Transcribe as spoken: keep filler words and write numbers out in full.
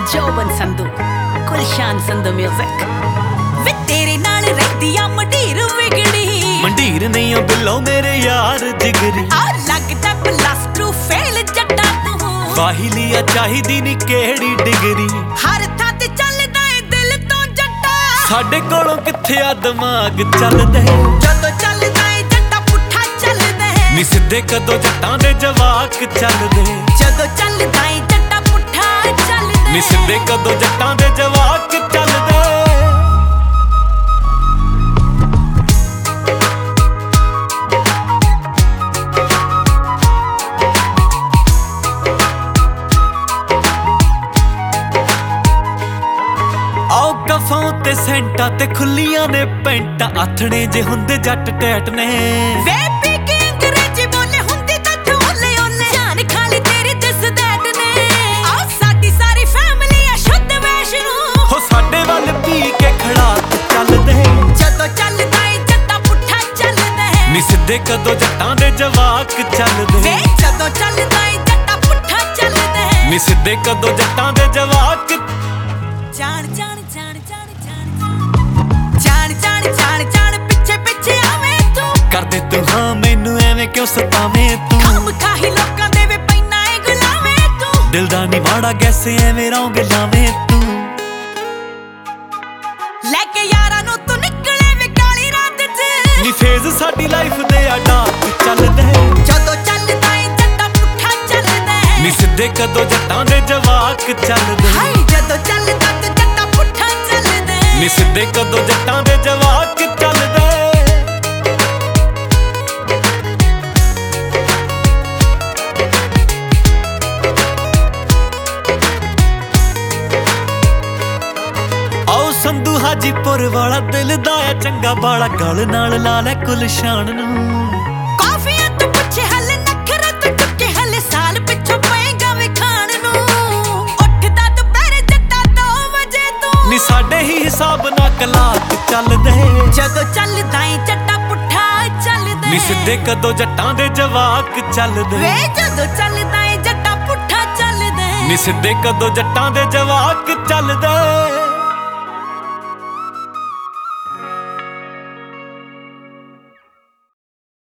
ਜੋਬਨ Sandhu Gulshan Sandhu music ਵੇ ਤੇਰੇ ਨਾਲ ਰਹਿੰਦੀ ਆ ਮੰਡੀਰ ਵਿਗੜੀ ਮੰਡੀਰ ਨਹੀਂ ਆ ਬਿੱਲੋ ਮੇਰੇ ਯਾਰ ਜਿਗਰੀ ਆ ਲੱਗਦਾ ਪਲੱਸ ਟੂ ਫੇਲ ਜੱਟਾ ਤੂੰ ਵਾਹਿਲੀ ਆ ਚਾਹੀਦੀ ਨੀ ਕਿਹੜੀ ਡਿਗਰੀ ਹਰ ਥਾਂ ਤੇ ਚੱਲਦਾ ਏ ਦਿਲ ਤੋਂ ਜੱਟਾ ਸਾਡੇ ਕੋਲੋਂ ਕਿੱਥੇ ਆ ਦਿਮਾਗ ਚੱਲਦੇ ਜਦੋਂ ਚੱਲਦਾ ਏ ਜੱਟਾ ਪੁੱਠਾ ਚੱਲਦਾ ਨੀ ਸਿੱਧੇ ਕਦੋਂ ਜੱਟਾਂ ਦੇ ਜਵਾਕ ਚੱਲਦੇ ਜਦੋਂ ਚੱਲਦਾ ਏ ਜੱਟਾ ਪੁੱਠਾ ਚੱਲਦਾ ਨੀ ਸਿੱਧੇ ਕਦੋਂ ਜੱਟਾਂ ਦੇ ਜਵਾਕ ਚੱਲਦੇ ਆਓ ਕਫਾਂ ਤੇ ਸੈਂਟਾਂ ਤੇ ਖੁੱਲੀਆਂ ਨੇ ਪੈਂਟਾਂ ਆਥਣੇ ਜੇ ਹੁੰਦੇ ਜੱਟ ਟੈਟ ਨੇ ਵੇ ਪੀ ਕੇ ਅੰਗਰੇਜ਼ੀ ਬੋਲੇ ਹੁੰਦੀ ਤਾਂ ਢੋਲੇ ਓਲੇ ਜਾਨ ਖਾਲੀ ਤੇਰੀ ਦਿਸ ਦੈਟ ਨੇ ਆ ਸਾਡੀ ਸਾਰੀ ਫੈਮਿਲੀ ਆ ਸ਼ੁੱਧ ਵੈਸ਼ਨੂੰ ਹੋ ਸਾਡੇ ਵੱਲ ਪੀ ਕੇ ਖੜਾ ਚੱਲਦੇ ਜਦੋਂ ਚੱਲਦਾ ਏ ਜੱਟਾ ਪੁੱਠਾ ਚੱਲਦਾ ਨੀ ਸਿੱਧੇ ਕਦੋਂ ਜੱਟਾਂ ਦੇ ਜਵਾਕ ਚੱਲਦੇ ਵੇ ਜਦੋਂ ਚੱਲਦਾ ਏ ਜੱਟਾ ਪੁੱਠਾ ਚੱਲਦਾ ਨੀ ਸਿੱਧੇ ਕਦੋਂ ਜੱਟਾਂ ਦੇ ਜਵਾਕ ਜਾਣ ਜਾਣ ਜਾਣ ਜਾਣ ਜਾਣ ਜਾਣ ਜਾਣ ਜਾਣ ਜਾਣ ਪਿੱਛੇ ਪਿੱਛੇ ਆਵੇਂ ਤੂੰ ਕਰਦੇ ਤੂੰ ਹਾਂ ਮੈਨੂੰ ਐਵੇਂ ਕਿਉਂ ਸਤਾਵੇਂ ਤੂੰ ਕੰਮ ਖਾਹੀ ਲੋਕਾਂ ਦੇ ਵੇ ਪੈਨਾ ਏ ਗੁਲਾਵੇਂ ਤੂੰ ਦਿਲ ਦਾ ਨੀ ਮਾੜਾ ਗੈਸੇ ਐਵੇਂ ਰੌਂਗ ਲਾਵੇਂ ਤੂੰ ਲੈ ਕੇ ਯਾਰਾਂ ਨੂੰ ਤੂੰ ਨਿਕਲੇ ਵੇ ਕਾਲੀ ਰਾਤ ਚ ਨੀ ਫੇਜ਼ ਸਾਡੀ ਲਾਈਫ ਦੇ ਆ ਡਾਕ ਚੱਲਦੇ ਜਦੋਂ ਚੱਲਦਾ ਏ ਜੱਟਾ ਪੁੱਠਾ ਚੱਲਦਾ ਨੀ ਸਿੱਧੇ ਕਦੋਂ ਜੱਟਾਂ ਦੇ ਜਵਾਕ ਚੱਲਦੇ ਹਾਏ ਜਦੋਂ ਚੱਲਦਾ ਤੇ ਜੱਟਾ ਪੁੱਠਾ ਚੱਲਦਾ ਨੀ ਸਿੱਧੇ ਕਦੋਂ ਜੱਟਾਂ ਦੇ ਜਵਾਕ ਚੱਲਦੇ ਆਓ ਸੰਧੂ ਹਾਜੀਪੁਰ ਵਾਲਾ ਦਿਲ ਦਾ ਆ ਚੰਗਾ ਬਾਲਾ ਗਲ ਨਾਲ ਲਾ ਲੈ ਗੁਲਸ਼ਨ ਨੂੰ ਕਾਫੀਆਂ ਤੋਂ ਪੁੱਛੇ ਹਲੇ ਨਖਰੇ ਤੋਂ ਚੁੱਕੇ ਹਲੇ ਸਾਲ ਪਿੱਛੋਂ ਪਏਗਾ ਵੇ ਖਾਣ ਨੂੰ ਉੱਠਦਾ ਦੁਪਹਿਰ ਜੱਟਾ ਦੋ ਵਜੇ ਤੂੰ ਨੀ ਸਾਡੇ ਹੀ ਹਿਸਾਬ ਨਾਲ ਕਲਾਕ ਚੱਲਦੇ ਜਦੋਂ ਚੱਲਦਾ ਏ ਜੱਟਾ ਪੁੱਠਾ ਚੱਲਦਾ ਨੀ ਸਿੱਧੇ ਕਦੋਂ ਜੱਟਾਂ ਦੇ ਜਵਾਕ ਚੱਲਦੇ ਵੇ ਜਦੋਂ ਚੱਲਦਾ ਏ ਜੱਟਾ ਪੁੱਠਾ ਚੱਲਦਾ ਨੀ ਸਿੱਧੇ ਕਦੋਂ ਜੱਟਾਂ ਦੇ ਜਵਾਕ ਚੱਲਦੇ